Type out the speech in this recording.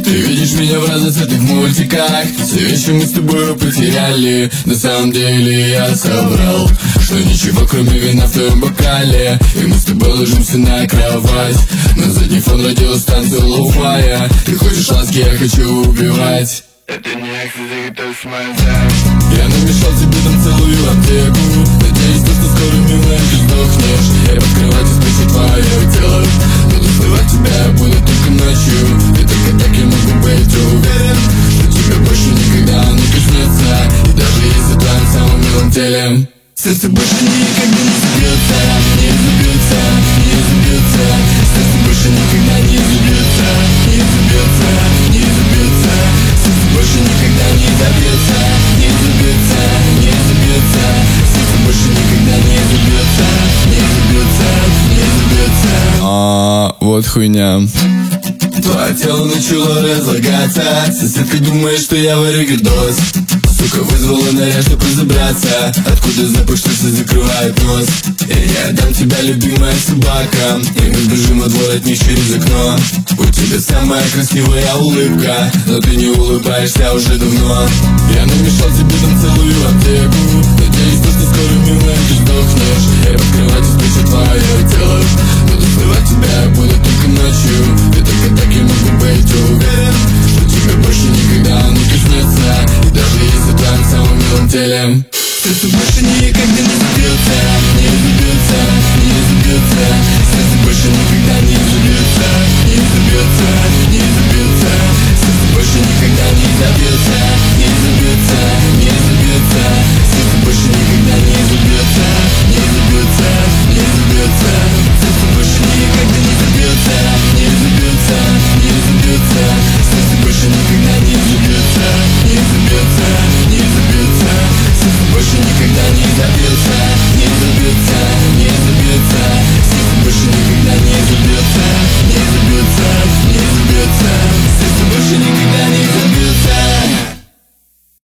Ты видишь меня в разноцветных мультиках. Все вещи мы с тобой потеряли. На самом деле я соврал, что ничего кроме вина в твоем бокале. И мы с тобой ложимся на кровать. На задний фон радиостанции лоу-фая. Ты хочешь ласки, я хочу убивать. Это не экстази, это смазать. Я намешал тебе там целую аптеку. Надеюсь, что скоро, милая, ты сдохнешь. Я под кроватью спрячу твое тело. Но доставать тебя буду только ночью. И только так я могу быть уверен, что тебе больше никогда не коснется. И даже если в твоем самом милом теле сердце больше никогда не забьется. Не забьется, не забьется. Сердце больше никогда не забьется. Не забьется, не забьется. Сердце больше никогда не забьется. Не забьется, не забьется. Сердце больше никогда не забьется. Не забьется, не забьется. Вот хуйня. Твое тело начало разлагаться. Соседка думает, что я варю гидос. Сука вызвала наряд, чтобы разобраться. Откуда запах, что все закрывает нос. И я дам тебя, любимая собака. И мы сбежим во двор от них через окно. У тебя самая красивая улыбка, но ты не улыбаешься уже давно. Я намешал тебе там целую аптеку. Надеюсь, что скоро, милая, ты сдохнешь. Я под кроватью спрячу твое тело. Но доставать тебя буду только ночью. И только так я могу быть уверен, что тебе больше никогда не коснется. И даже если в твоем самом милом теле сердце больше никогда не забьется. Не забьется, не забьется.